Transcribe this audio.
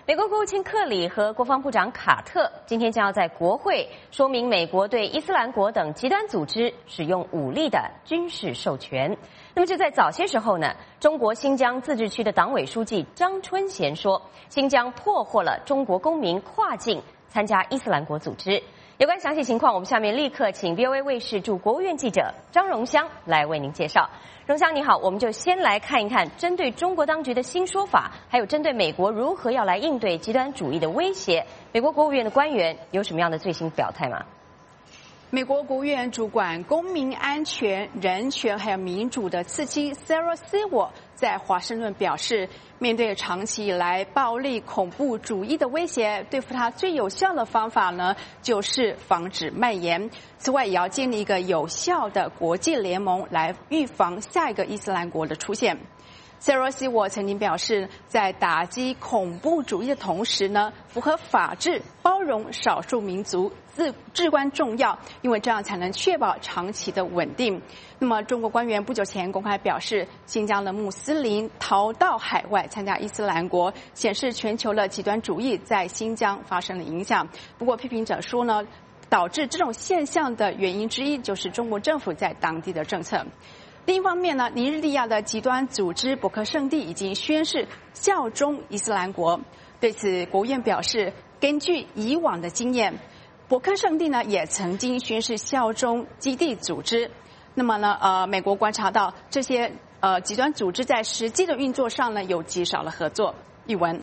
美国国务卿克里和国防部长卡特今天将要在国会说明美国对伊斯兰国等极端组织使用武力的军事授权。那么就在早些时候呢，中国新疆自治区的党委书记张春贤说，新疆破获了中国公民跨境参加伊斯兰国组织。有关详细情况，我们下面立刻请 VOA 卫视驻国务院记者张荣香来为您介绍。荣香你好，我们就先来看一看针对中国当局的新说法，还有针对美国如何要来应对极端主义的威胁，美国国务院的官员有什么样的最新表态吗？ 美国国务院主管公民安全、人权还有民主的次期 Sarah Sewall 在华盛顿表示，面对长期以来暴力恐怖主义的威胁，对付它最有效的方法呢，就是防止蔓延。此外，也要建立一个有效的国际联盟来预防下一个伊斯兰国的出现。Sarah Sewall 曾经表示，在打击恐怖主义的同时呢，符合法治、包容少数民族至关重要，因为这样才能确保长期的稳定。那么，中国官员不久前公开表示，新疆的穆斯林逃到海外参加伊斯兰国，显示全球的极端主义在新疆发生了影响。不过，批评者说呢，导致这种现象的原因之一就是中国政府在当地的政策。另一方面呢，尼日利亚的极端组织博克圣地已经宣誓效忠伊斯兰国。对此，国务院表示，根据以往的经验，博克圣地呢也曾经宣誓效忠基地组织。那么呢，美国观察到这些极端组织在实际的运作上呢有极少的合作。玉文。